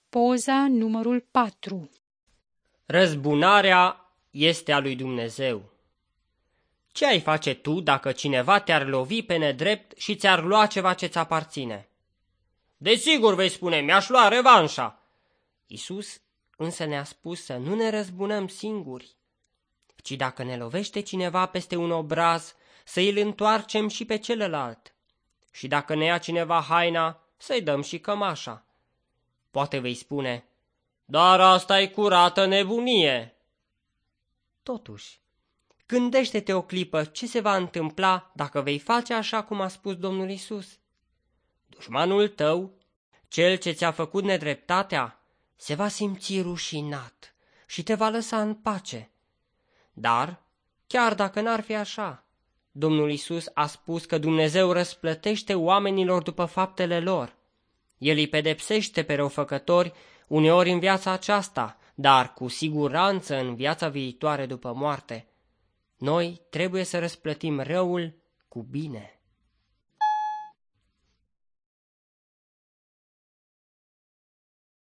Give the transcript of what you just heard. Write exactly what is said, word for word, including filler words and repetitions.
Poza numărul patru. Răzbunarea este a lui Dumnezeu. Ce ai face tu dacă cineva te-ar lovi pe nedrept și ți-ar lua ceva ce-ți aparține? Desigur, vei spune, mi-aș lua revanșa. Iisus însă ne-a spus să nu ne răzbunăm singuri, ci dacă ne lovește cineva peste un obraz, să îl întoarcem și pe celălalt. Și dacă ne ia cineva haina, să-i dăm și cămașa. Poate vei spune, dar asta e curată nebunie. Totuși, gândește-te o clipă ce se va întâmpla dacă vei face așa cum a spus Domnul Iisus. Dușmanul tău, cel ce ți-a făcut nedreptatea, se va simți rușinat și te va lăsa în pace. Dar, chiar dacă n-ar fi așa, Domnul Iisus a spus că Dumnezeu răsplătește oamenilor după faptele lor. El îi pedepsește pe răufăcători uneori în viața aceasta, dar cu siguranță în viața viitoare după moarte. Noi trebuie să răsplătim răul cu bine.